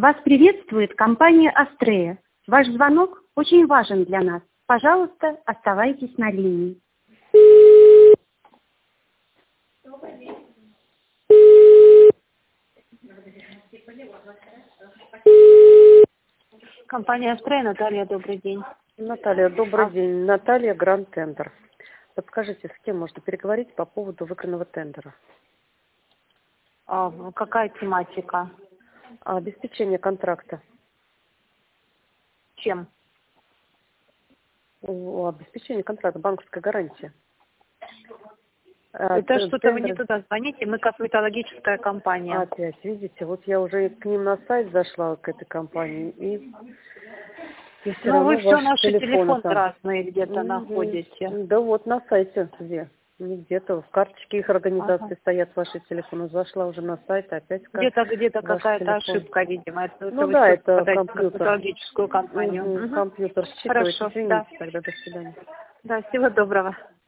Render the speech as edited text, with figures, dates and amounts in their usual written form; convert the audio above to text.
Вас приветствует компания «Астрея». Ваш звонок очень важен для нас. Пожалуйста, оставайтесь на линии. Компания «Астрея», Наталья, добрый день. Наталья, добрый день. Наталья, Гранд Тендер. Подскажите, с кем можно переговорить по поводу выигранного тендера? Какая тематика? Обеспечение контракта. Чем? Обеспечение контракта, банковская гарантия. Это что-то вы не туда звоните, мы косметологическая компания. Опять, видите, вот я уже к ним на сайт зашла, к этой компании, и Ну, вы все наши телефоны разные где-то находите. Да вот на сайте где? Не где-то, в карточке их организации стоят ваши телефоны. Зашла уже на сайт, опять где-то какая-то ошибка, видимо. Ну да, это компьютер. Косметологическую компанию. Компьютер считывает. Хорошо, Извините, да. тогда до свидания. Да, всего доброго.